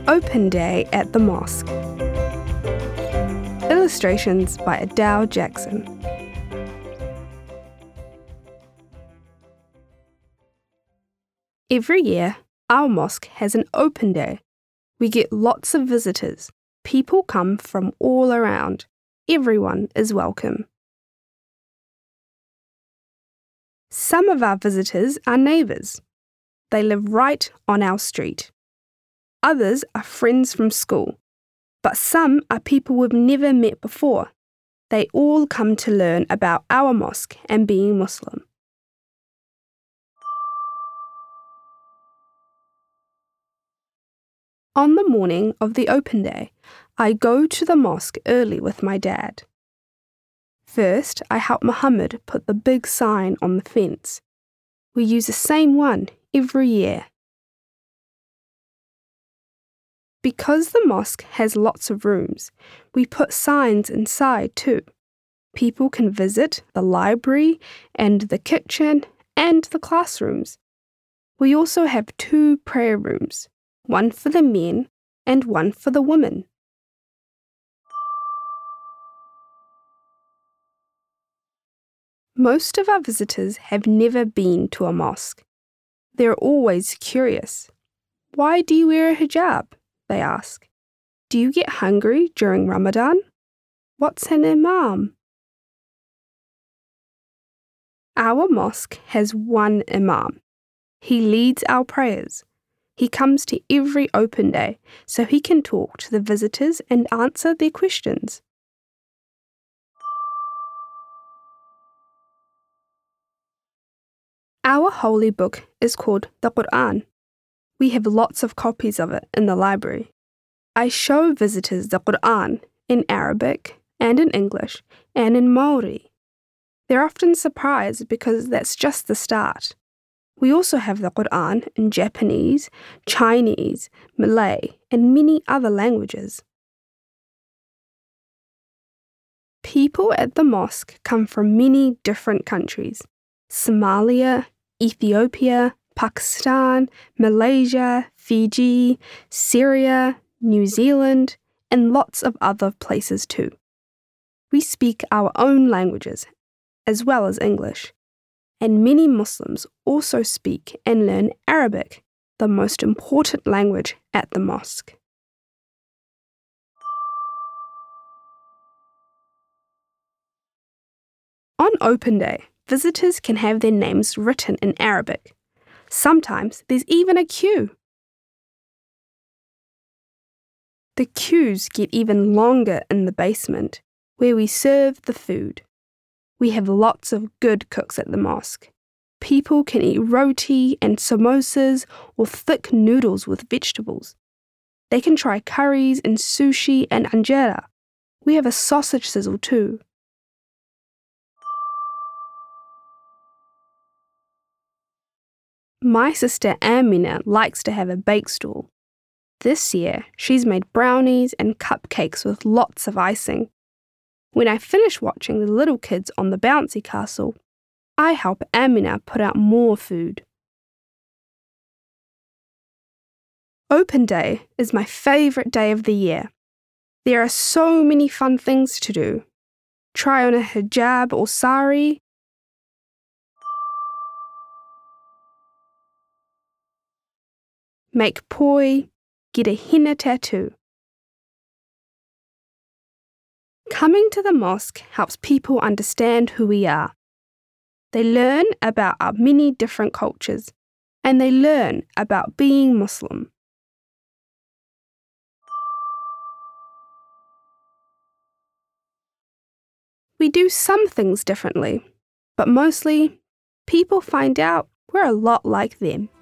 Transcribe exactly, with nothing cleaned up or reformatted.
Open Day at the Mosque. Illustrations by Adele Jackson. Every year, our mosque has an open day. We get lots of visitors. People come from all around. Everyone is welcome. Some of our visitors are neighbours. They live right on our street. Others are friends from school, but some are people we've never met before. They all come to learn about our mosque and being Muslim. On the morning of the open day, I go to the mosque early with my dad. First, I help Muhammad put the big sign on the fence. We use the same one every year. Because the mosque has lots of rooms, we put signs inside too. People can visit the library and the kitchen and the classrooms. We also have two prayer rooms, one for the men and one for the women. Most of our visitors have never been to a mosque. They're always curious. Why do you wear a hijab? They ask. Do you get hungry during Ramadan? What's an imam? Our mosque has one imam. He leads our prayers. He comes to every open day so he can talk to the visitors and answer their questions. Our holy book is called the Quran. We have lots of copies of it in the library. I show visitors the Quran in Arabic and in English and in Maori. They're often surprised because that's just the start. We also have the Quran in Japanese, Chinese, Malay, and many other languages. People at the mosque come from many different countries: Somalia, Ethiopia, Pakistan, Malaysia, Fiji, Syria, New Zealand, and lots of other places too. We speak our own languages, as well as English, and many Muslims also speak and learn Arabic, the most important language at the mosque. On open day, visitors can have their names written in Arabic. Sometimes there's even a queue. The queues get even longer in the basement, where we serve the food. We have lots of good cooks at the mosque. People can eat roti and samosas or thick noodles with vegetables. They can try curries and sushi and anjera. We have a sausage sizzle too. My sister Amina likes to have a bake stall. This year, she's made brownies and cupcakes with lots of icing. When I finish watching the little kids on the bouncy castle, I help Amina put out more food. Open day is my favourite day of the year. There are so many fun things to do. Try on a hijab or sari. Make poi, get a henna tattoo. Coming to the mosque helps people understand who we are. They learn about our many different cultures, and they learn about being Muslim. We do some things differently, but mostly people find out we're a lot like them.